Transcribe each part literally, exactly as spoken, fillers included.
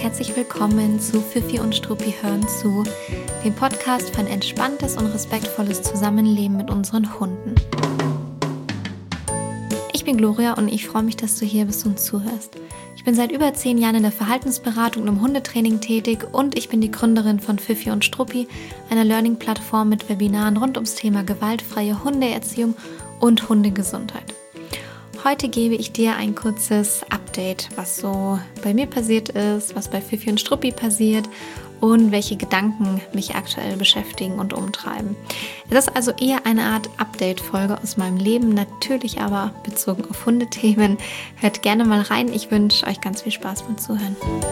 herzlich willkommen zu Fifi und Struppi hören zu, dem Podcast für ein entspanntes und respektvolles Zusammenleben mit unseren Hunden. Ich bin Gloria und ich freue mich, dass du hier bist und zuhörst. Ich bin seit über zehn Jahren in der Verhaltensberatung und im Hundetraining tätig und ich bin die Gründerin von Fifi und Struppi, einer Learning-Plattform mit Webinaren rund ums Thema gewaltfreie Hundeerziehung und Hundegesundheit. Heute gebe ich dir ein kurzes Update, was so bei mir passiert ist, was bei Fifi und Struppi passiert und welche Gedanken mich aktuell beschäftigen und umtreiben. Es ist also eher eine Art Update-Folge aus meinem Leben, natürlich aber bezogen auf Hundethemen. Hört gerne mal rein, ich wünsche euch ganz viel Spaß beim Zuhören.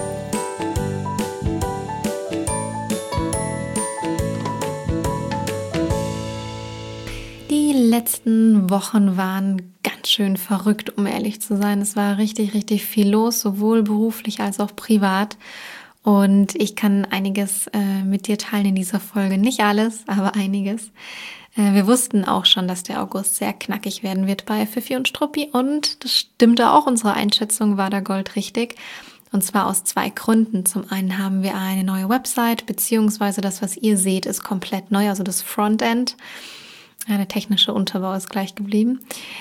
Die letzten Wochen waren ganz schön verrückt, um ehrlich zu sein. Es war richtig, richtig viel los, sowohl beruflich als auch privat. Und ich kann einiges äh, mit dir teilen in dieser Folge. Nicht alles, aber einiges. Äh, wir wussten auch schon, dass der August sehr knackig werden wird bei Fifi und Struppi. Und das stimmte auch. Unsere Einschätzung war da goldrichtig. Und zwar aus zwei Gründen. Zum einen haben wir eine neue Website, beziehungsweise das, was ihr seht, ist komplett neu. Also das Frontend. Der technische Unterbau ist gleich geblieben.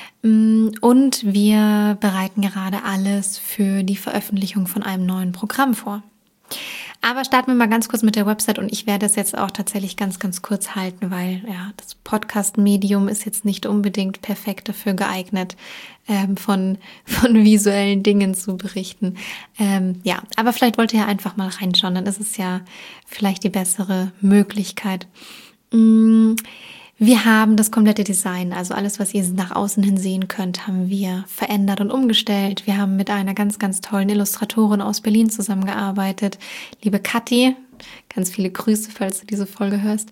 Und wir bereiten gerade alles für die Veröffentlichung von einem neuen Programm vor. Aber starten wir mal ganz kurz mit der Website und ich werde es jetzt auch tatsächlich ganz, ganz kurz halten, weil ja das Podcast-Medium ist jetzt nicht unbedingt perfekt dafür geeignet, ähm, von, von visuellen Dingen zu berichten. Ähm, ja, aber vielleicht wollt ihr ja einfach mal reinschauen, dann ist es ja vielleicht die bessere Möglichkeit. Mmh. Wir haben das komplette Design, also alles, was ihr nach außen hin sehen könnt, haben wir verändert und umgestellt. Wir haben mit einer ganz, ganz tollen Illustratorin aus Berlin zusammengearbeitet. Liebe Kathi, ganz viele Grüße, falls du diese Folge hörst.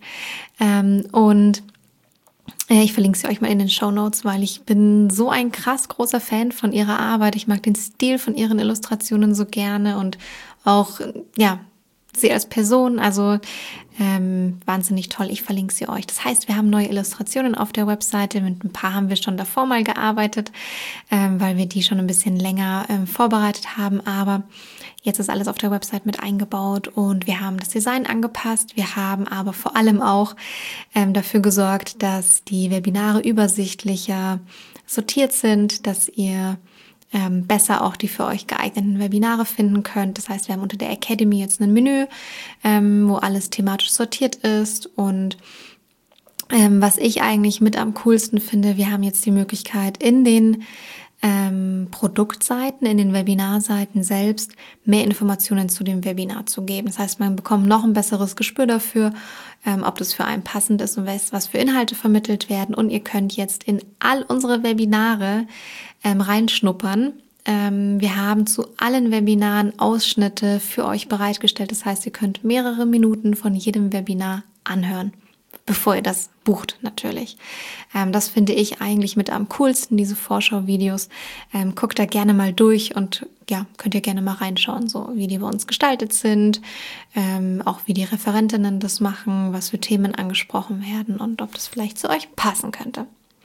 Und ich verlinke sie euch mal in den Shownotes, weil ich bin so ein krass großer Fan von ihrer Arbeit. Ich mag den Stil von ihren Illustrationen so gerne und auch, ja, sie als Person, also ähm, wahnsinnig toll. Ich verlinke sie euch. Das heißt, wir haben neue Illustrationen auf der Webseite. Mit ein paar haben wir schon davor mal gearbeitet, ähm, weil wir die schon ein bisschen länger ähm, vorbereitet haben. Aber jetzt ist alles auf der Website mit eingebaut und wir haben das Design angepasst. Wir haben aber vor allem auch ähm, dafür gesorgt, dass die Webinare übersichtlicher sortiert sind, dass ihr Ähm, besser auch die für euch geeigneten Webinare finden könnt. Das heißt, wir haben unter der Academy jetzt ein Menü, ähm, wo alles thematisch sortiert ist und ähm, was ich eigentlich mit am coolsten finde, wir haben jetzt die Möglichkeit in den ähm, Produktseiten, in den Webinarseiten selbst mehr Informationen zu dem Webinar zu geben. Das heißt, man bekommt noch ein besseres Gespür dafür, ähm, ob das für einen passend ist und was, was für Inhalte vermittelt werden. Und ihr könnt jetzt in all unsere Webinare ähm, reinschnuppern. Ähm, wir haben zu allen Webinaren Ausschnitte für euch bereitgestellt. Das heißt, ihr könnt mehrere Minuten von jedem Webinar anhören, bevor ihr das bucht natürlich. Ähm, das finde ich eigentlich mit am coolsten, diese Vorschau-Videos. Ähm, guckt da gerne mal durch und ja, könnt ihr gerne mal reinschauen, so wie die bei uns gestaltet sind, ähm, auch wie die Referentinnen das machen, was für Themen angesprochen werden und ob das vielleicht zu euch passen könnte.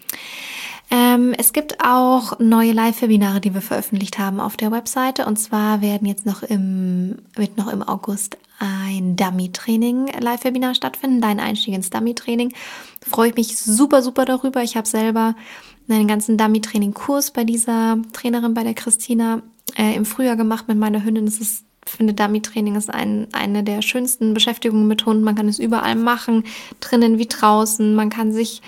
Ähm, es gibt auch neue Live-Webinare, die wir veröffentlicht haben auf der Webseite. Und zwar werden jetzt noch im, wird noch im August ein Dummy-Training Live-Webinar stattfinden, dein Einstieg ins Dummy-Training. Freue ich mich super, super darüber. Ich habe selber einen ganzen Dummy-Training-Kurs bei dieser Trainerin, bei der Christina, äh, im Frühjahr gemacht mit meiner Hündin. Das ist, ich finde, Dummy-Training ist ein, eine der schönsten Beschäftigungen mit Hunden. Man kann es überall machen, drinnen wie draußen. Man kann sich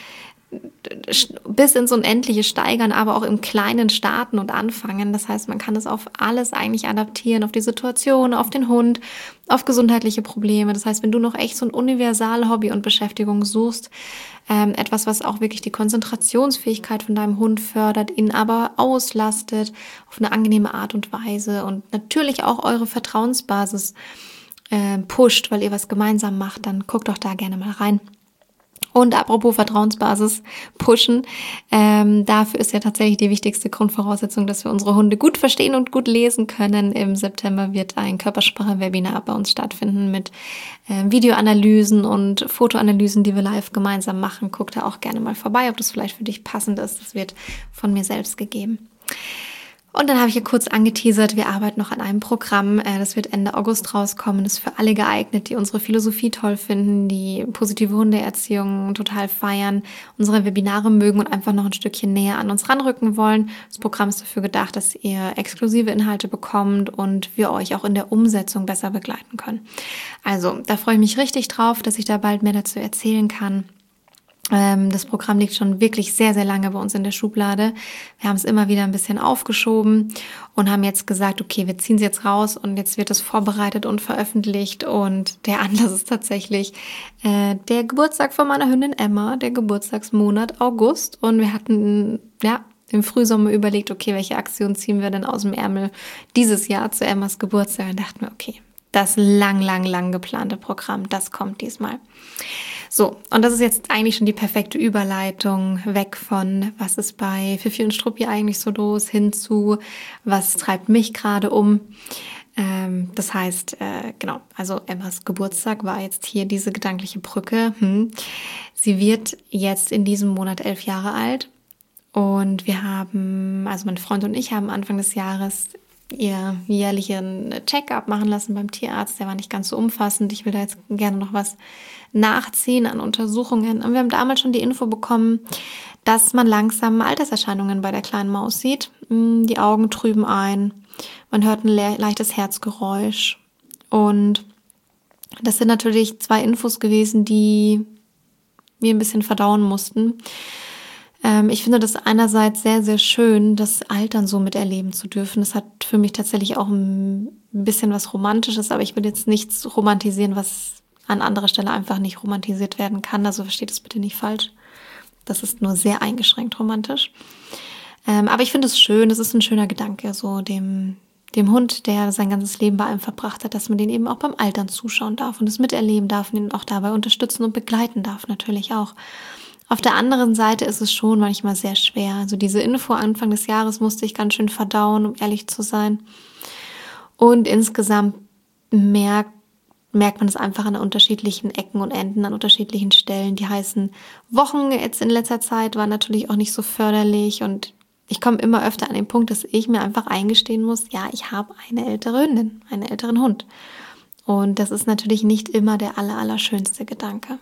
bis ins Unendliche steigern, aber auch im Kleinen starten und anfangen. Das heißt, man kann es auf alles eigentlich adaptieren, auf die Situation, auf den Hund, auf gesundheitliche Probleme. Das heißt, wenn du noch echt so ein Universal-Hobby und Beschäftigung suchst, ähm, etwas, was auch wirklich die Konzentrationsfähigkeit von deinem Hund fördert, ihn aber auslastet auf eine angenehme Art und Weise und natürlich auch eure Vertrauensbasis äh, pusht, weil ihr was gemeinsam macht, dann guckt doch da gerne mal rein. Und apropos Vertrauensbasis pushen, ähm, dafür ist ja tatsächlich die wichtigste Grundvoraussetzung, dass wir unsere Hunde gut verstehen und gut lesen können. Im September wird ein Körpersprache-Webinar bei uns stattfinden mit äh, Videoanalysen und Fotoanalysen, die wir live gemeinsam machen. Guck da auch gerne mal vorbei, ob das vielleicht für dich passend ist. Das wird von mir selbst gegeben. Und dann habe ich ja kurz angeteasert, wir arbeiten noch an einem Programm, das wird Ende August rauskommen, das ist für alle geeignet, die unsere Philosophie toll finden, die positive Hundeerziehung total feiern, unsere Webinare mögen und einfach noch ein Stückchen näher an uns ranrücken wollen. Das Programm ist dafür gedacht, dass ihr exklusive Inhalte bekommt und wir euch auch in der Umsetzung besser begleiten können. Also, da freue ich mich richtig drauf, dass ich da bald mehr dazu erzählen kann. Das Programm liegt schon wirklich sehr, sehr lange bei uns in der Schublade. Wir haben es immer wieder ein bisschen aufgeschoben und haben jetzt gesagt, okay, wir ziehen es jetzt raus und jetzt wird es vorbereitet und veröffentlicht. Und der Anlass ist tatsächlich äh, der Geburtstag von meiner Hündin Emma, der Geburtstagsmonat August. Und wir hatten ja im Frühsommer überlegt, okay, welche Aktion ziehen wir denn aus dem Ärmel dieses Jahr zu Emmas Geburtstag? Und dachten wir, okay, das lang, lang, lang geplante Programm, das kommt diesmal. So, und das ist jetzt eigentlich schon die perfekte Überleitung weg von, was ist bei Fifi und Struppi eigentlich so los, hin zu, was treibt mich gerade um. Ähm, das heißt, äh, genau, also Emmas Geburtstag war jetzt hier diese gedankliche Brücke. Hm. Sie wird jetzt in diesem Monat elf Jahre alt und wir haben, also mein Freund und ich haben Anfang des Jahres ihr jährlichen Check-up machen lassen beim Tierarzt. Der war nicht ganz so umfassend. Ich will da jetzt gerne noch was nachziehen an Untersuchungen. Und wir haben damals schon die Info bekommen, dass man langsam Alterserscheinungen bei der kleinen Maus sieht. Die Augen trüben ein, man hört ein le- leichtes Herzgeräusch. Und das sind natürlich zwei Infos gewesen, die wir ein bisschen verdauen mussten. Ich finde das einerseits sehr, sehr schön, das Altern so miterleben zu dürfen. Das hat für mich tatsächlich auch ein bisschen was Romantisches, aber ich will jetzt nichts romantisieren, was an anderer Stelle einfach nicht romantisiert werden kann. Also versteht es bitte nicht falsch. Das ist nur sehr eingeschränkt romantisch. Aber ich finde es schön, das ist ein schöner Gedanke, so dem, dem Hund, der sein ganzes Leben bei einem verbracht hat, dass man den eben auch beim Altern zuschauen darf und es miterleben darf und ihn auch dabei unterstützen und begleiten darf natürlich auch. Auf der anderen Seite ist es schon manchmal sehr schwer. Also diese Info Anfang des Jahres musste ich ganz schön verdauen, um ehrlich zu sein. Und insgesamt merkt, merkt man es einfach an unterschiedlichen Ecken und Enden, an unterschiedlichen Stellen. Die heißen Wochen jetzt in letzter Zeit waren natürlich auch nicht so förderlich und ich komme immer öfter an den Punkt, dass ich mir einfach eingestehen muss, ja, ich habe eine ältere Hündin, einen älteren Hund. Und das ist natürlich nicht immer der aller, aller schönste Gedanke.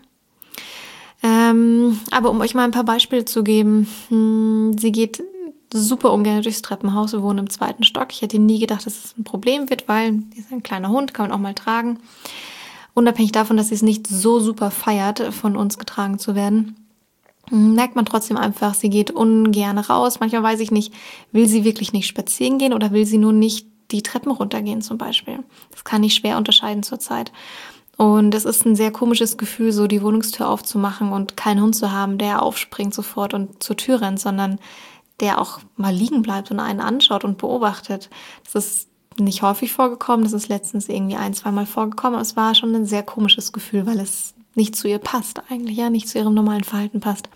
Ähm, aber um euch mal ein paar Beispiele zu geben, hm, sie geht super ungern durchs Treppenhaus, wir wohnen im zweiten Stock. Ich hätte nie gedacht, dass es ein Problem wird, weil sie ist ein kleiner Hund, kann man auch mal tragen. Unabhängig davon, dass sie es nicht so super feiert, von uns getragen zu werden, merkt man trotzdem einfach, sie geht ungern raus. Manchmal weiß ich nicht, will sie wirklich nicht spazieren gehen oder will sie nur nicht die Treppen runtergehen zum Beispiel. Das kann ich schwer unterscheiden zurzeit. Und es ist ein sehr komisches Gefühl, so die Wohnungstür aufzumachen und keinen Hund zu haben, der aufspringt sofort und zur Tür rennt, sondern der auch mal liegen bleibt und einen anschaut und beobachtet. Das ist nicht häufig vorgekommen, das ist letztens irgendwie ein, zweimal vorgekommen, aber es war schon ein sehr komisches Gefühl, weil es nicht zu ihr passt eigentlich, ja, nicht zu ihrem normalen Verhalten passt.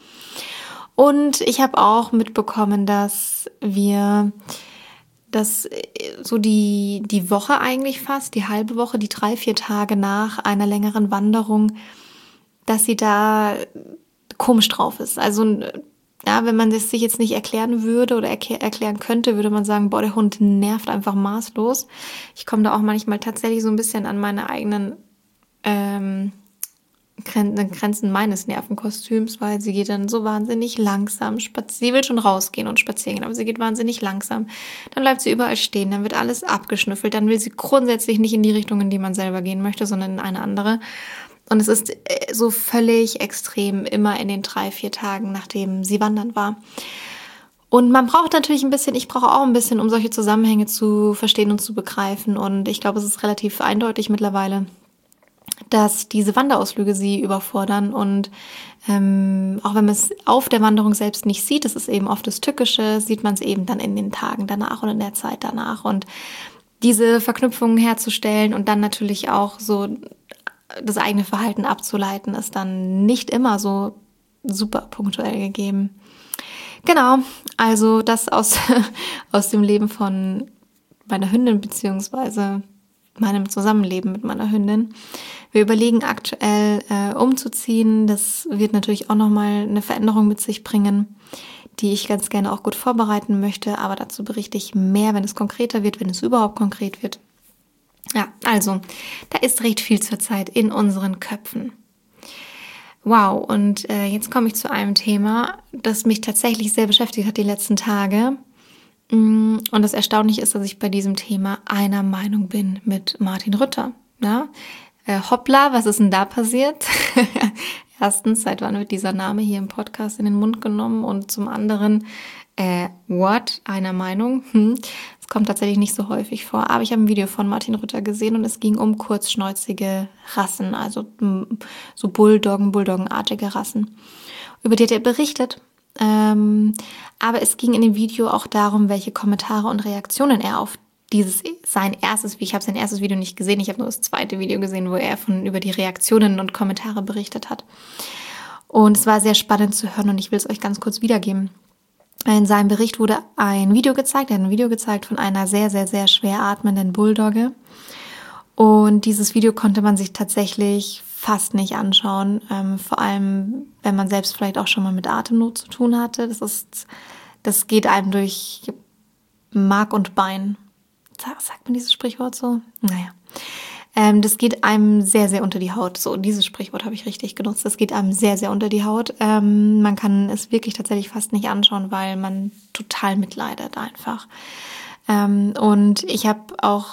Und ich habe auch mitbekommen, dass wir dass so die, die Woche eigentlich fast, die halbe Woche, die drei, vier Tage nach einer längeren Wanderung, dass sie da komisch drauf ist. Also, ja, wenn man das sich jetzt nicht erklären würde oder erklär, erklären könnte, würde man sagen, boah, der Hund nervt einfach maßlos. Ich komme da auch manchmal tatsächlich so ein bisschen an meine eigenen ähm, Grenzen meines Nervenkostüms, weil sie geht dann so wahnsinnig langsam spazieren. Sie will schon rausgehen und spazieren gehen, aber sie geht wahnsinnig langsam. Dann bleibt sie überall stehen, dann wird alles abgeschnüffelt, dann will sie grundsätzlich nicht in die Richtung, in die man selber gehen möchte, sondern in eine andere. Und es ist so völlig extrem immer in den drei, vier Tagen, nachdem sie wandern war. Und man braucht natürlich ein bisschen, ich brauche auch ein bisschen, um solche Zusammenhänge zu verstehen und zu begreifen. Und ich glaube, es ist relativ eindeutig mittlerweile, dass diese Wanderausflüge sie überfordern und ähm, auch wenn man es auf der Wanderung selbst nicht sieht, das ist eben oft das Tückische, sieht man es eben dann in den Tagen danach und in der Zeit danach und diese Verknüpfungen herzustellen und dann natürlich auch so das eigene Verhalten abzuleiten, ist dann nicht immer so super punktuell gegeben. Genau, also das aus, aus dem Leben von meiner Hündin beziehungsweise meinem Zusammenleben mit meiner Hündin. Wir überlegen aktuell äh, umzuziehen. Das wird natürlich auch nochmal eine Veränderung mit sich bringen, die ich ganz gerne auch gut vorbereiten möchte, aber dazu berichte ich mehr, wenn es konkreter wird, wenn es überhaupt konkret wird. Ja, also, da ist recht viel zurzeit in unseren Köpfen. Wow, und äh, jetzt komme ich zu einem Thema, das mich tatsächlich sehr beschäftigt hat die letzten Tage. Und das Erstaunliche ist, dass ich bei diesem Thema einer Meinung bin mit Martin Rütter. Ja? Äh, hoppla, was ist denn da passiert? Erstens, seit wann wird dieser Name hier im Podcast in den Mund genommen? Und zum anderen, äh, what? Einer Meinung? Hm. Das kommt tatsächlich nicht so häufig vor. Aber ich habe ein Video von Martin Rütter gesehen und es ging um kurzschnäuzige Rassen, also so Bulldoggen, Bulldoggenartige Rassen. Über die hat er berichtet. Ähm, aber es ging in dem Video auch darum, welche Kommentare und Reaktionen er auf dieses sein erstes, ich habe sein erstes Video nicht gesehen, ich habe nur das zweite Video gesehen, wo er von über die Reaktionen und Kommentare berichtet hat. Und es war sehr spannend zu hören und ich will es euch ganz kurz wiedergeben. In seinem Bericht wurde ein Video gezeigt, er hat ein Video gezeigt von einer sehr, sehr, sehr schwer atmenden Bulldogge. Und dieses Video konnte man sich tatsächlich fast nicht anschauen, ähm, vor allem, wenn man selbst vielleicht auch schon mal mit Atemnot zu tun hatte. Das ist, das geht einem durch Mark und Bein. Sagt man dieses Sprichwort so? Naja. Ähm, das geht einem sehr, sehr unter die Haut. So, dieses Sprichwort habe ich richtig genutzt. Das geht einem sehr, sehr unter die Haut. Ähm, man kann es wirklich tatsächlich fast nicht anschauen, weil man total mitleidet einfach. Ähm, und ich habe auch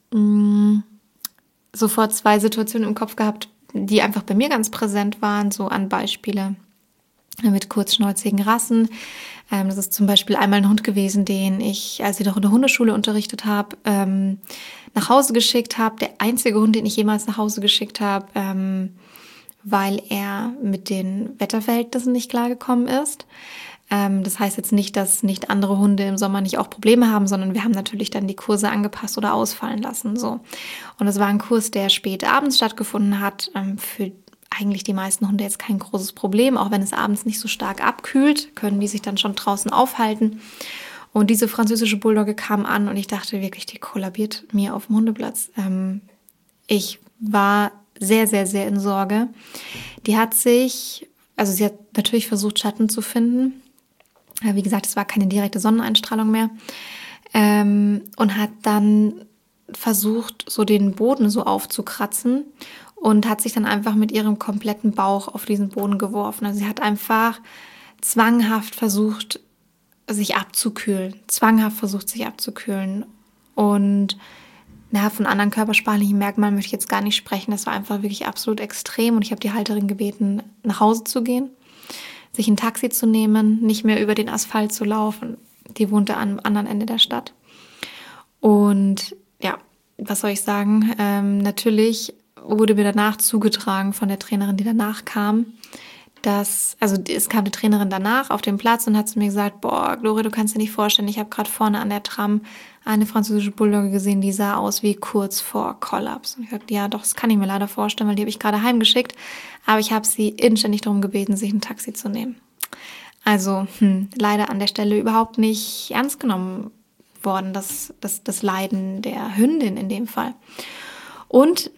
mh, sofort zwei Situationen im Kopf gehabt, die einfach bei mir ganz präsent waren, so an Beispiele mit kurzschnäuzigen Rassen. Ähm, das ist zum Beispiel einmal ein Hund gewesen, den ich, als ich noch in der Hundeschule unterrichtet habe, ähm, nach Hause geschickt habe. Der einzige Hund, den ich jemals nach Hause geschickt habe, ähm, weil er mit den Wetterverhältnissen nicht klargekommen ist. Ähm, das heißt jetzt nicht, dass nicht andere Hunde im Sommer nicht auch Probleme haben, sondern wir haben natürlich dann die Kurse angepasst oder ausfallen lassen. So. Und es war ein Kurs, der spät abends stattgefunden hat, ähm, für eigentlich die meisten Hunde jetzt kein großes Problem. Auch wenn es abends nicht so stark abkühlt, können die sich dann schon draußen aufhalten. Und diese französische Bulldogge kam an und ich dachte wirklich, die kollabiert mir auf dem Hundeplatz. Ähm, ich war sehr, sehr, sehr in Sorge. Die hat sich, also sie hat natürlich versucht, Schatten zu finden. Wie gesagt, es war keine direkte Sonneneinstrahlung mehr. Ähm, und hat dann versucht, so den Boden so aufzukratzen und hat sich dann einfach mit ihrem kompletten Bauch auf diesen Boden geworfen. Also sie hat einfach zwanghaft versucht, sich abzukühlen. Zwanghaft versucht, sich abzukühlen. Und na, von anderen körpersprachlichen Merkmalen möchte ich jetzt gar nicht sprechen. Das war einfach wirklich absolut extrem. Und ich habe die Halterin gebeten, nach Hause zu gehen, sich ein Taxi zu nehmen, nicht mehr über den Asphalt zu laufen. Die wohnte am anderen Ende der Stadt. Und ja, was soll ich sagen? Ähm, natürlich wurde mir danach zugetragen von der Trainerin, die danach kam, dass, also es kam die Trainerin danach auf den Platz und hat zu mir gesagt, boah, Gloria, du kannst dir nicht vorstellen, ich habe gerade vorne an der Tram eine französische Bulldogge gesehen, die sah aus wie kurz vor Kollaps. Und ich sagte, ja, doch, das kann ich mir leider vorstellen, weil die habe ich gerade heimgeschickt, aber ich habe sie inständig darum gebeten, sich ein Taxi zu nehmen. Also hm, leider an der Stelle überhaupt nicht ernst genommen worden, das, das, das Leiden der Hündin in dem Fall. Und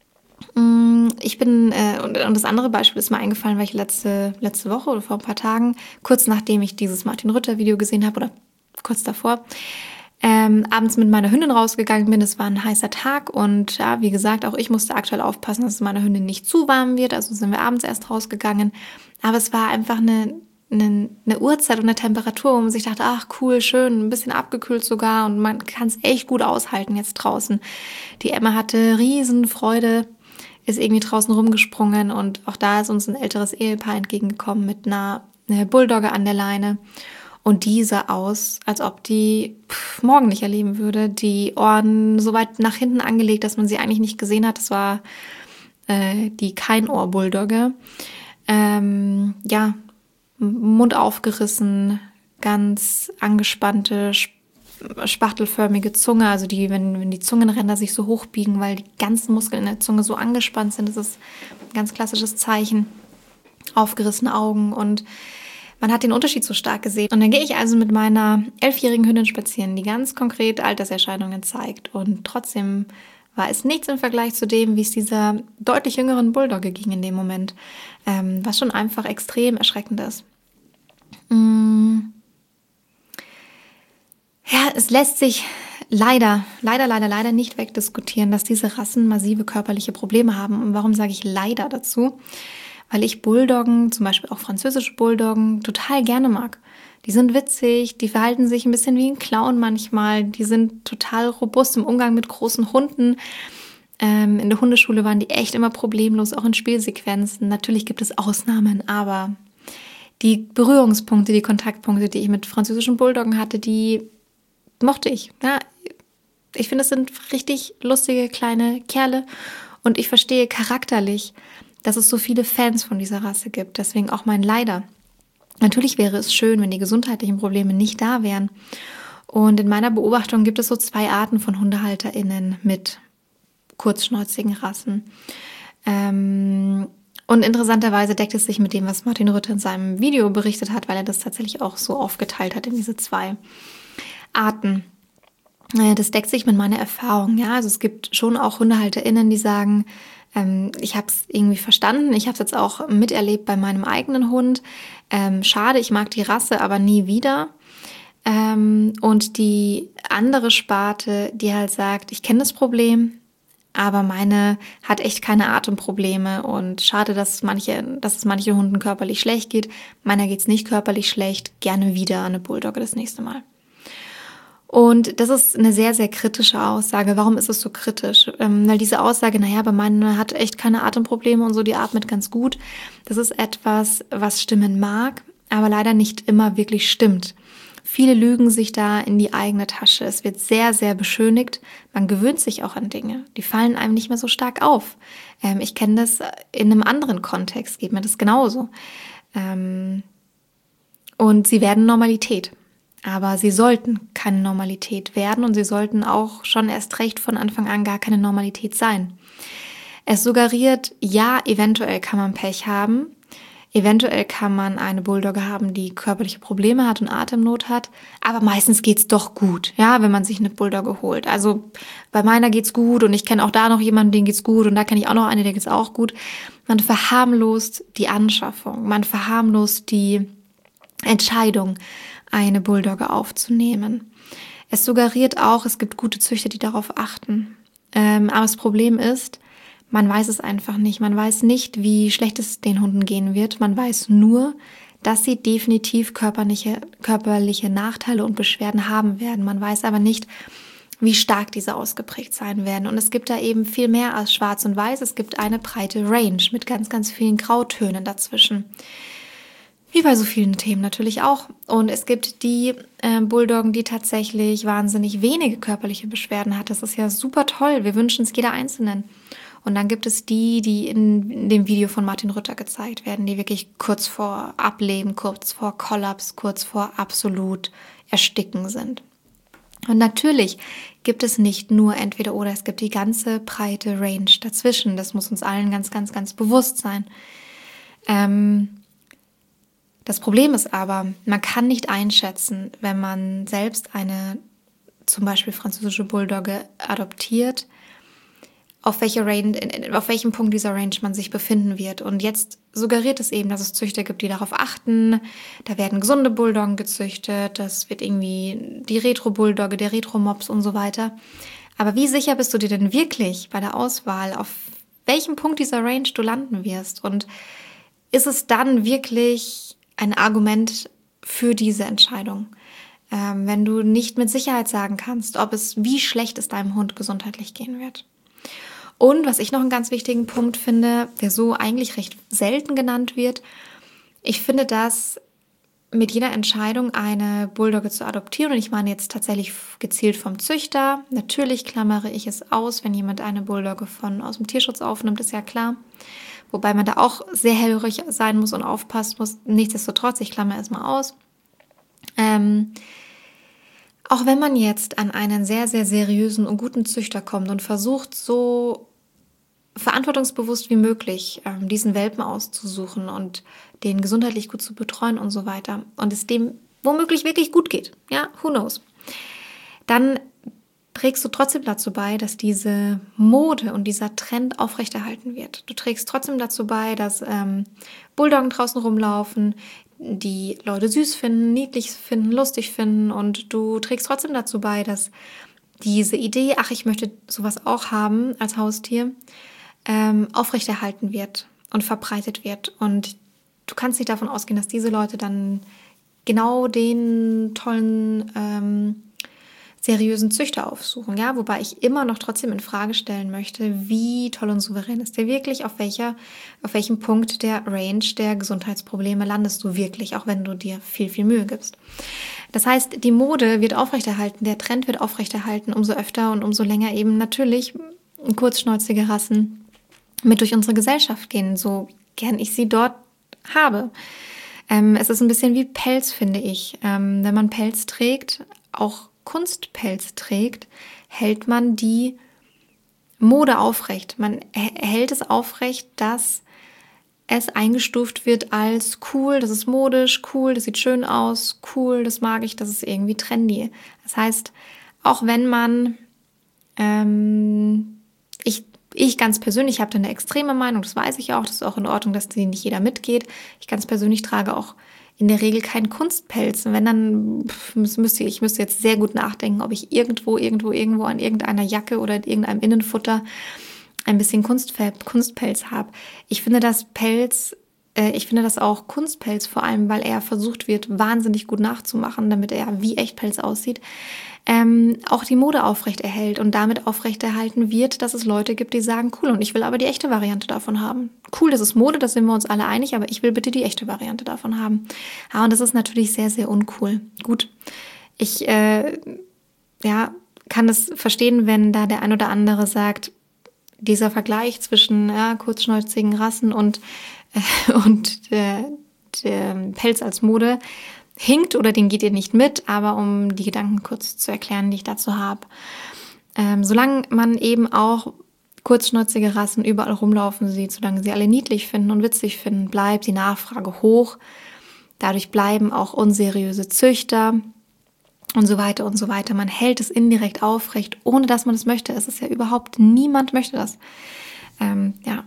ich bin, äh, und, und das andere Beispiel ist mir eingefallen, weil ich letzte, letzte Woche oder vor ein paar Tagen, kurz nachdem ich dieses Martin Rütter Video gesehen habe oder kurz davor, ähm, abends mit meiner Hündin rausgegangen bin. Es war ein heißer Tag und ja, wie gesagt, auch ich musste aktuell aufpassen, dass es meiner Hündin nicht zu warm wird. Also sind wir abends erst rausgegangen. Aber es war einfach eine, eine, eine Uhrzeit und eine Temperatur, wo man sich dachte, ach cool, schön, ein bisschen abgekühlt sogar und man kann es echt gut aushalten jetzt draußen. Die Emma hatte riesen Freude, ist irgendwie draußen rumgesprungen und auch da ist uns ein älteres Ehepaar entgegengekommen mit einer, einer Bulldogge an der Leine und die sah aus, als ob die pff, morgen nicht erleben würde. Die Ohren so weit nach hinten angelegt, dass man sie eigentlich nicht gesehen hat. Das war äh, die Keinohr-Bulldogge. Ähm, ja, Mund aufgerissen, ganz angespannte spachtelförmige Zunge, also die, wenn, wenn die Zungenränder sich so hochbiegen, weil die ganzen Muskeln in der Zunge so angespannt sind, das ist ein ganz klassisches Zeichen. Aufgerissene Augen und man hat den Unterschied so stark gesehen. Und dann gehe ich also mit meiner elfjährigen Hündin spazieren, die ganz konkret Alterserscheinungen zeigt. Und trotzdem war es nichts im Vergleich zu dem, wie es dieser deutlich jüngeren Bulldogge ging in dem Moment, ähm, was schon einfach extrem erschreckend ist. Ja, es lässt sich leider, leider, leider, leider nicht wegdiskutieren, dass diese Rassen massive körperliche Probleme haben. Und warum sage ich leider dazu? Weil ich Bulldoggen, zum Beispiel auch französische Bulldoggen, total gerne mag. Die sind witzig, die verhalten sich ein bisschen wie ein Clown manchmal, die sind total robust im Umgang mit großen Hunden. Ähm, in der Hundeschule waren die echt immer problemlos, auch in Spielsequenzen. Natürlich gibt es Ausnahmen, aber die Berührungspunkte, die Kontaktpunkte, die ich mit französischen Bulldoggen hatte, die mochte ich. Ja, ich finde, es sind richtig lustige kleine Kerle und ich verstehe charakterlich, dass es so viele Fans von dieser Rasse gibt. Deswegen auch mein Leider. Natürlich wäre es schön, wenn die gesundheitlichen Probleme nicht da wären. Und in meiner Beobachtung gibt es so zwei Arten von HundehalterInnen mit kurzschnäuzigen Rassen. Ähm, und interessanterweise deckt es sich mit dem, was Martin Rütter in seinem Video berichtet hat, weil er das tatsächlich auch so aufgeteilt hat in diese zwei Arten. Das deckt sich mit meiner Erfahrung. Ja, also es gibt schon auch HundehalterInnen, die sagen, ähm, ich habe es irgendwie verstanden, ich habe es jetzt auch miterlebt bei meinem eigenen Hund. Ähm, schade, ich mag die Rasse, aber nie wieder. Ähm, und die andere Sparte, die halt sagt, ich kenne das Problem, aber meine hat echt keine Atemprobleme und schade, dass manche, dass es manchen Hunden körperlich schlecht geht. Meiner geht's nicht körperlich schlecht, gerne wieder eine Bulldogge das nächste Mal. Und das ist eine sehr, sehr kritische Aussage. Warum ist es so kritisch? Ähm, weil diese Aussage, naja, bei meinen hat echt keine Atemprobleme und so, die atmet ganz gut. Das ist etwas, was stimmen mag, aber leider nicht immer wirklich stimmt. Viele lügen sich da in die eigene Tasche. Es wird sehr, sehr beschönigt. Man gewöhnt sich auch an Dinge. Die fallen einem nicht mehr so stark auf. Ähm, ich kenne das in einem anderen Kontext, geht mir das genauso. Ähm, und sie werden Normalität. Aber sie sollten keine Normalität werden und sie sollten auch schon erst recht von Anfang an gar keine Normalität sein. Es suggeriert, ja, eventuell kann man Pech haben, eventuell kann man eine Bulldogge haben, die körperliche Probleme hat und Atemnot hat, aber meistens geht's doch gut, ja, wenn man sich eine Bulldogge holt. Also bei meiner geht's gut und ich kenne auch da noch jemanden, den geht's gut und da kenne ich auch noch eine, der geht's auch gut. Man verharmlost die Anschaffung, man verharmlost die Entscheidung, eine Bulldogge aufzunehmen. Es suggeriert auch, es gibt gute Züchter, die darauf achten. Ähm, aber das Problem ist, man weiß es einfach nicht. Man weiß nicht, wie schlecht es den Hunden gehen wird. Man weiß nur, dass sie definitiv körperliche, körperliche Nachteile und Beschwerden haben werden. Man weiß aber nicht, wie stark diese ausgeprägt sein werden. Und es gibt da eben viel mehr als schwarz und weiß. Es gibt eine breite Range mit ganz, ganz vielen Grautönen dazwischen. Wie bei so vielen Themen natürlich auch. Und es gibt die äh, Bulldoggen, die tatsächlich wahnsinnig wenige körperliche Beschwerden hat. Das ist ja super toll. Wir wünschen es jeder Einzelnen. Und dann gibt es die, die in, in dem Video von Martin Rütter gezeigt werden, die wirklich kurz vor Ableben, kurz vor Kollaps, kurz vor absolut Ersticken sind. Und natürlich gibt es nicht nur entweder oder, es gibt die ganze breite Range dazwischen. Das muss uns allen ganz, ganz, ganz bewusst sein. Ähm... Das Problem ist aber, man kann nicht einschätzen, wenn man selbst eine zum Beispiel französische Bulldogge adoptiert, auf, welche Range, auf welchem Punkt dieser Range man sich befinden wird. Und jetzt suggeriert es eben, dass es Züchter gibt, die darauf achten. Da werden gesunde Bulldoggen gezüchtet, das wird irgendwie die Retro-Bulldogge, der Retro-Mops und so weiter. Aber wie sicher bist du dir denn wirklich bei der Auswahl, auf welchem Punkt dieser Range du landen wirst? Und ist es dann wirklich ein Argument für diese Entscheidung, ähm, wenn du nicht mit Sicherheit sagen kannst, ob es, wie schlecht es deinem Hund gesundheitlich gehen wird. Und was ich noch einen ganz wichtigen Punkt finde, der so eigentlich recht selten genannt wird, ich finde, dass mit jeder Entscheidung eine Bulldogge zu adoptieren, und ich meine jetzt tatsächlich gezielt vom Züchter, natürlich klammere ich es aus, wenn jemand eine Bulldogge von aus dem Tierschutz aufnimmt, ist ja klar. Wobei man da auch sehr hellhörig sein muss und aufpassen muss. Nichtsdestotrotz, ich klammer es mal aus. Ähm, auch wenn man jetzt an einen sehr, sehr seriösen und guten Züchter kommt und versucht, so verantwortungsbewusst wie möglich ähm, diesen Welpen auszusuchen und den gesundheitlich gut zu betreuen und so weiter und es dem womöglich wirklich gut geht, ja, who knows, dann trägst du trotzdem dazu bei, dass diese Mode und dieser Trend aufrechterhalten wird. Du trägst trotzdem dazu bei, dass ähm, Bulldoggen draußen rumlaufen, die Leute süß finden, niedlich finden, lustig finden, und du trägst trotzdem dazu bei, dass diese Idee, ach, ich möchte sowas auch haben als Haustier, ähm, aufrechterhalten wird und verbreitet wird. Und du kannst nicht davon ausgehen, dass diese Leute dann genau den tollen, ähm, seriösen Züchter aufsuchen, ja, wobei ich immer noch trotzdem in Frage stellen möchte, wie toll und souverän ist der wirklich, auf welcher, auf welchem Punkt der Range der Gesundheitsprobleme landest du wirklich, auch wenn du dir viel, viel Mühe gibst. Das heißt, die Mode wird aufrechterhalten, der Trend wird aufrechterhalten, umso öfter und umso länger eben natürlich kurzschnäuzige Rassen mit durch unsere Gesellschaft gehen, so gern ich sie dort habe. Ähm, es ist ein bisschen wie Pelz, finde ich. Ähm, wenn man Pelz trägt, auch Kunstpelz trägt, hält man die Mode aufrecht. Man hält es aufrecht, dass es eingestuft wird als cool, das ist modisch, cool, das sieht schön aus, cool, das mag ich, das ist irgendwie trendy. Das heißt, auch wenn man, ähm, ich, ich ganz persönlich habe da eine extreme Meinung, das weiß ich auch, das ist auch in Ordnung, dass die nicht jeder mitgeht. Ich ganz persönlich trage auch in der Regel keinen Kunstpelz. Und wenn, dann müsste ich müsste jetzt sehr gut nachdenken, ob ich irgendwo, irgendwo, irgendwo an irgendeiner Jacke oder in irgendeinem Innenfutter ein bisschen Kunstpelz habe. Ich finde das Pelz, äh, ich finde das auch Kunstpelz, vor allem, weil er versucht wird, wahnsinnig gut nachzumachen, damit er wie Echtpelz aussieht, ähm, auch die Mode aufrecht erhält und damit aufrechterhalten wird, dass es Leute gibt, die sagen, cool, und ich will aber die echte Variante davon haben. Cool, das ist Mode, da sind wir uns alle einig, aber ich will bitte die echte Variante davon haben. Ja, und das ist natürlich sehr, sehr uncool. Gut, ich äh, ja, kann es verstehen, wenn da der ein oder andere sagt, dieser Vergleich zwischen ja, kurzschnäuzigen Rassen und, äh, und der, der Pelz als Mode hinkt oder den geht ihr nicht mit, aber um die Gedanken kurz zu erklären, die ich dazu habe. Ähm, solange man eben auch kurzschnäuzige Rassen überall rumlaufen sieht, solange sie alle niedlich finden und witzig finden, bleibt die Nachfrage hoch. Dadurch bleiben auch unseriöse Züchter und so weiter und so weiter. Man hält es indirekt aufrecht, ohne dass man es möchte. Es ist ja überhaupt, niemand möchte das. Ähm, ja.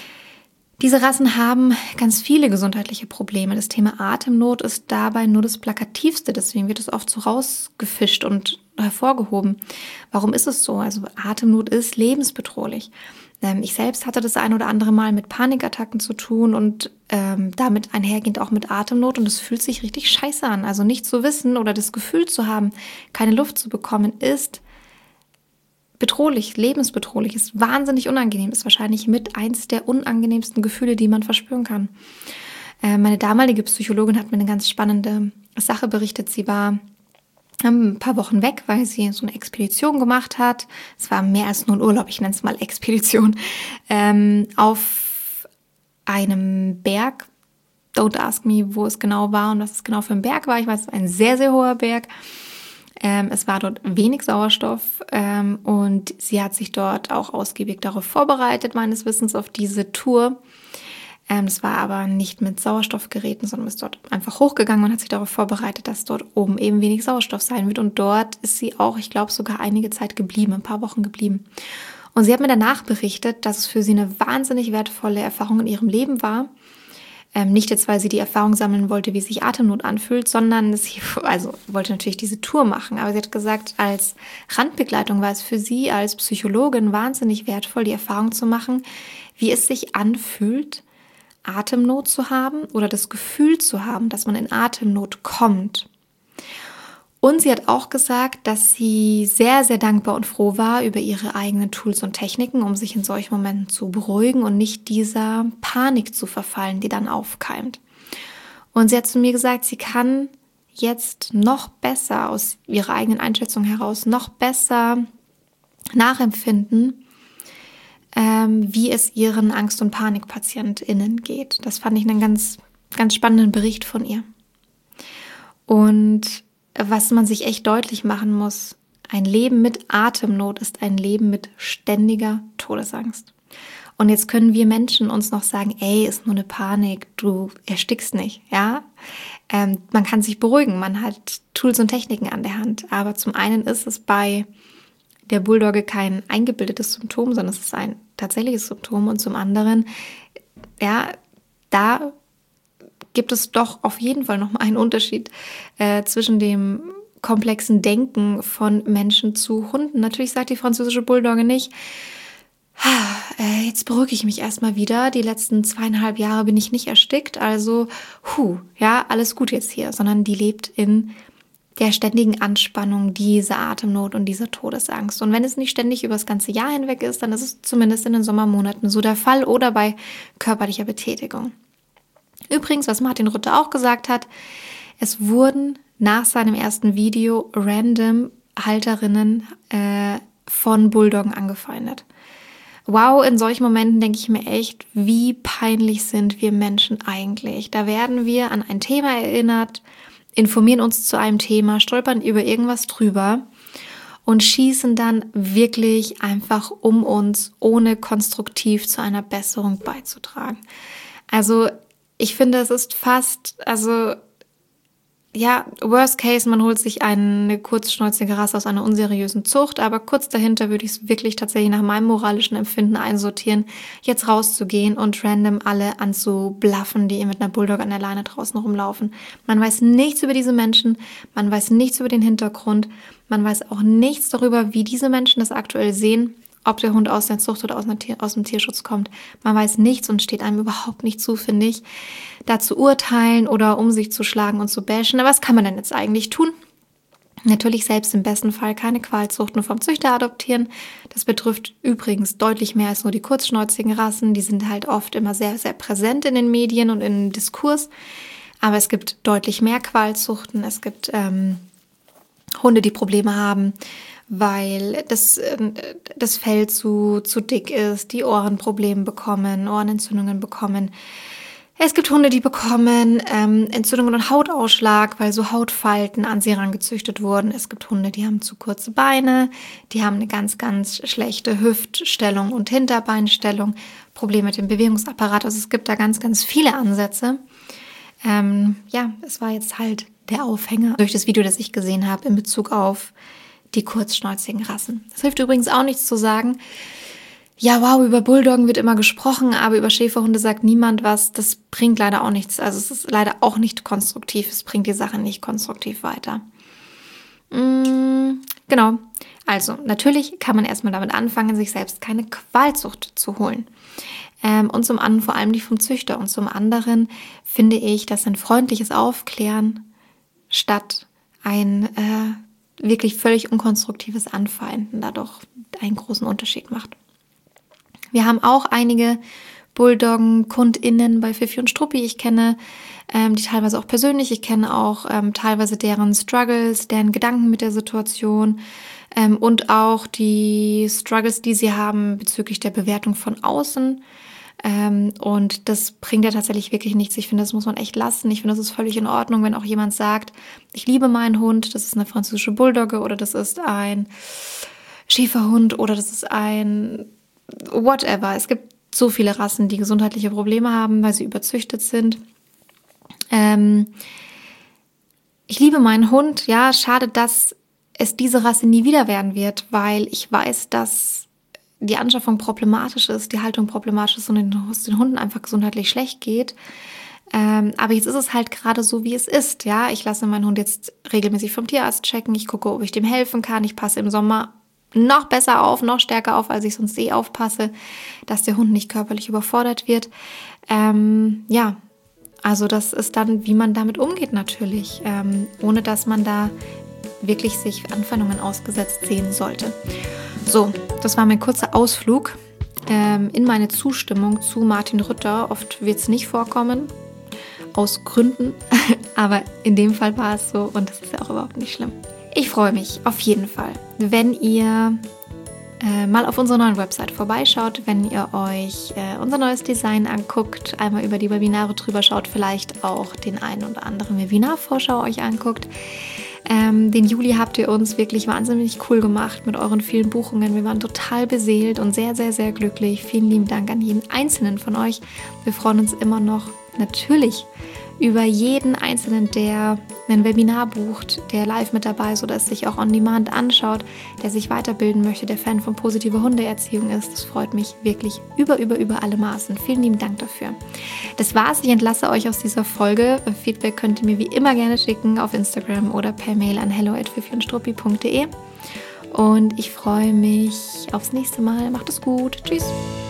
Diese Rassen haben ganz viele gesundheitliche Probleme. Das Thema Atemnot ist dabei nur das Plakativste, deswegen wird es oft so rausgefischt und hervorgehoben. Warum ist es so? Also Atemnot ist lebensbedrohlich. Ähm, ich selbst hatte das ein oder andere Mal mit Panikattacken zu tun und ähm, damit einhergehend auch mit Atemnot, und es fühlt sich richtig scheiße an. Also nicht zu wissen oder das Gefühl zu haben, keine Luft zu bekommen, ist bedrohlich, lebensbedrohlich, ist wahnsinnig unangenehm, ist wahrscheinlich mit eins der unangenehmsten Gefühle, die man verspüren kann. Äh, meine damalige Psychologin hat mir eine ganz spannende Sache berichtet. Sie war ein paar Wochen weg, weil sie so eine Expedition gemacht hat. Es war mehr als nur ein Urlaub, ich nenne es mal Expedition, ähm, auf einem Berg. Don't ask me, wo es genau war und was es genau für ein Berg war. Ich weiß, es war ein sehr, sehr hoher Berg. Ähm, es war dort wenig Sauerstoff ähm, und sie hat sich dort auch ausgiebig darauf vorbereitet, meines Wissens, auf diese Tour. Ähm, das war aber nicht mit Sauerstoffgeräten, sondern ist dort einfach hochgegangen und hat sich darauf vorbereitet, dass dort oben eben wenig Sauerstoff sein wird. Und dort ist sie auch, ich glaube, sogar einige Zeit geblieben, ein paar Wochen geblieben. Und sie hat mir danach berichtet, dass es für sie eine wahnsinnig wertvolle Erfahrung in ihrem Leben war. Ähm, nicht jetzt, weil sie die Erfahrung sammeln wollte, wie sich Atemnot anfühlt, sondern sie also wollte natürlich diese Tour machen. Aber sie hat gesagt, als Randbegleitung war es für sie als Psychologin wahnsinnig wertvoll, die Erfahrung zu machen, wie es sich anfühlt, Atemnot zu haben oder das Gefühl zu haben, dass man in Atemnot kommt. Und sie hat auch gesagt, dass sie sehr, sehr dankbar und froh war über ihre eigenen Tools und Techniken, um sich in solchen Momenten zu beruhigen und nicht dieser Panik zu verfallen, die dann aufkeimt. Und sie hat zu mir gesagt, sie kann jetzt noch besser aus ihrer eigenen Einschätzung heraus, noch besser nachempfinden, ähm, wie es ihren Angst- und PanikpatientInnen geht. Das fand ich einen ganz, ganz spannenden Bericht von ihr. Und was man sich echt deutlich machen muss, ein Leben mit Atemnot ist ein Leben mit ständiger Todesangst. Und jetzt können wir Menschen uns noch sagen, ey, ist nur eine Panik, du erstickst nicht, ja? Ähm, man kann sich beruhigen, man hat Tools und Techniken an der Hand. Aber zum einen ist es bei der Bulldogge kein eingebildetes Symptom, sondern es ist ein tatsächliches Symptom. Und zum anderen, ja, da gibt es doch auf jeden Fall nochmal einen Unterschied äh, zwischen dem komplexen Denken von Menschen zu Hunden. Natürlich sagt die französische Bulldogge nicht, äh, jetzt beruhige ich mich erstmal wieder, die letzten zweieinhalb Jahre bin ich nicht erstickt, also hu, ja, alles gut jetzt hier, sondern die lebt in der ständigen Anspannung, dieser Atemnot und dieser Todesangst. Und wenn es nicht ständig über das ganze Jahr hinweg ist, dann ist es zumindest in den Sommermonaten so der Fall oder bei körperlicher Betätigung. Übrigens, was Martin Rutte auch gesagt hat, es wurden nach seinem ersten Video random Halterinnen äh, von Bulldoggen angefeindet. Wow, in solchen Momenten denke ich mir echt, wie peinlich sind wir Menschen eigentlich. Da werden wir an ein Thema erinnert, informieren uns zu einem Thema, stolpern über irgendwas drüber und schießen dann wirklich einfach um uns, ohne konstruktiv zu einer Besserung beizutragen. Also ich finde, es ist fast, also ja, worst case, man holt sich eine kurzschnäuzige Rasse aus einer unseriösen Zucht, aber kurz dahinter würde ich es wirklich tatsächlich nach meinem moralischen Empfinden einsortieren, jetzt rauszugehen und random alle anzublaffen, die mit einer Bulldog an der Leine draußen rumlaufen. Man weiß nichts über diese Menschen, man weiß nichts über den Hintergrund, man weiß auch nichts darüber, wie diese Menschen das aktuell sehen, ob der Hund aus der Zucht oder aus, einer Tier, aus dem Tierschutz kommt. Man weiß nichts und steht einem überhaupt nicht zu, finde ich, da zu urteilen oder um sich zu schlagen und zu bashen. Aber was kann man denn jetzt eigentlich tun? Natürlich selbst im besten Fall keine Qualzuchten vom Züchter adoptieren. Das betrifft übrigens deutlich mehr als nur die kurzschnäuzigen Rassen. Die sind halt oft immer sehr, sehr präsent in den Medien und im Diskurs. Aber es gibt deutlich mehr Qualzuchten. Es gibt ähm, Hunde, die Probleme haben, weil das, das Fell zu, zu dick ist, die Ohren Probleme bekommen, Ohrenentzündungen bekommen. Es gibt Hunde, die bekommen ähm, Entzündungen und Hautausschlag, weil so Hautfalten an sie herangezüchtet wurden. Es gibt Hunde, die haben zu kurze Beine, die haben eine ganz, ganz schlechte Hüftstellung und Hinterbeinstellung, Probleme mit dem Bewegungsapparat. Also es gibt da ganz, ganz viele Ansätze. Ähm, ja, es war jetzt halt der Aufhänger durch das Video, das ich gesehen habe in Bezug auf die kurzschnäuzigen Rassen. Es hilft übrigens auch nichts zu sagen, ja wow, über Bulldoggen wird immer gesprochen, aber über Schäferhunde sagt niemand was. Das bringt leider auch nichts. Also es ist leider auch nicht konstruktiv. Es bringt die Sache nicht konstruktiv weiter. Mm, genau. Also natürlich kann man erstmal damit anfangen, sich selbst keine Qualzucht zu holen. Ähm, und zum anderen vor allem die vom Züchter. Und zum anderen finde ich, dass ein freundliches Aufklären statt ein äh, wirklich völlig unkonstruktives Anfeinden da doch einen großen Unterschied macht. Wir haben auch einige Bulldoggen-KundInnen bei Fifi und Struppi. Ich kenne ähm, die teilweise auch persönlich. Ich kenne auch ähm, teilweise deren Struggles, deren Gedanken mit der Situation ähm, und auch die Struggles, die sie haben bezüglich der Bewertung von außen. Ähm, und das bringt ja tatsächlich wirklich nichts. Ich finde, das muss man echt lassen. Ich finde, das ist völlig in Ordnung, wenn auch jemand sagt, ich liebe meinen Hund, das ist eine französische Bulldogge oder das ist ein Schäferhund oder das ist ein whatever. Es gibt so viele Rassen, die gesundheitliche Probleme haben, weil sie überzüchtet sind. Ähm, ich liebe meinen Hund. Ja, schade, dass es diese Rasse nie wieder werden wird, weil ich weiß, dass die Anschaffung problematisch ist, die Haltung problematisch ist und es den Hunden einfach gesundheitlich schlecht geht. Ähm, aber jetzt ist es halt gerade so, wie es ist. Ja, ich lasse meinen Hund jetzt regelmäßig vom Tierarzt checken. Ich gucke, ob ich dem helfen kann. Ich passe im Sommer noch besser auf, noch stärker auf, als ich sonst eh aufpasse, dass der Hund nicht körperlich überfordert wird. Ähm, ja, also das ist dann, wie man damit umgeht natürlich, ähm, ohne dass man da wirklich sich Anfeindungen ausgesetzt sehen sollte. So, das war mein kurzer Ausflug ähm, in meine Zustimmung zu Martin Rutter. Oft wird es nicht vorkommen, aus Gründen, aber in dem Fall war es so und das ist ja auch überhaupt nicht schlimm. Ich freue mich auf jeden Fall, wenn ihr äh, mal auf unserer neuen Website vorbeischaut, wenn ihr euch äh, unser neues Design anguckt, einmal über die Webinare drüber schaut, vielleicht auch den einen oder anderen Webinarvorschau euch anguckt. Ähm, den Juli habt ihr uns wirklich wahnsinnig cool gemacht mit euren vielen Buchungen. Wir waren total beseelt und sehr, sehr, sehr glücklich. Vielen lieben Dank an jeden einzelnen von euch. Wir freuen uns immer noch natürlich über jeden Einzelnen, der ein Webinar bucht, der live mit dabei ist oder es sich auch on demand anschaut, der sich weiterbilden möchte, der Fan von positiver Hundeerziehung ist. Das freut mich wirklich über, über, über alle Maßen. Vielen lieben Dank dafür. Das war's. Ich entlasse euch aus dieser Folge. Feedback könnt ihr mir wie immer gerne schicken auf Instagram oder per Mail an hello at fifi und struppi punkt de. Und ich freue mich aufs nächste Mal. Macht es gut. Tschüss.